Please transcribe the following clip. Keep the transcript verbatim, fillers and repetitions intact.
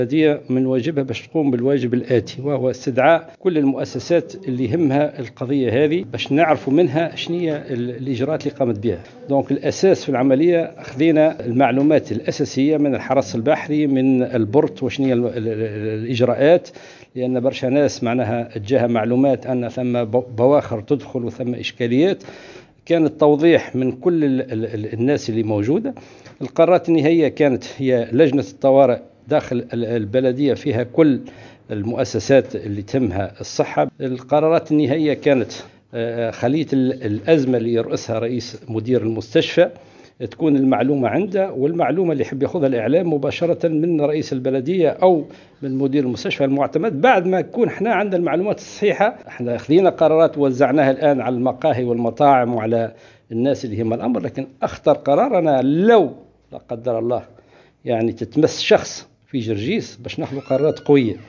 البلدية من واجبها باش تقوم بالواجب الآتي، وهو استدعاء كل المؤسسات اللي يهمها القضية هذه باش نعرفوا منها شنية الإجراءات اللي قامت بها. دونك الأساس في العملية خذينا المعلومات الأساسية من الحرس البحري، من البورت، وشنية الإجراءات، لأن برشا ناس معناها جاها معلومات أن ثم بواخر تدخل وثم إشكاليات. كان التوضيح من كل الناس اللي موجودة. القرارات النهائية كانت هي لجنة الطوارئ داخل البلدية فيها كل المؤسسات اللي تهمها الصحة. القرارات النهائية كانت خلية الأزمة اللي يرأسها رئيس مدير المستشفى تكون المعلومة عنده، والمعلومة اللي يحب ياخذها الإعلام مباشرة من رئيس البلدية أو من مدير المستشفى المعتمد. بعد ما يكون احنا عندنا المعلومات الصحيحة، احنا خذينا قرارات وزعناها الآن على المقاهي والمطاعم وعلى الناس اللي هم الأمر. لكن أخطر قرار أنا لو لا قدر الله يعني تتمس شخص في جرجيس باش ناخذ قرارات قوية.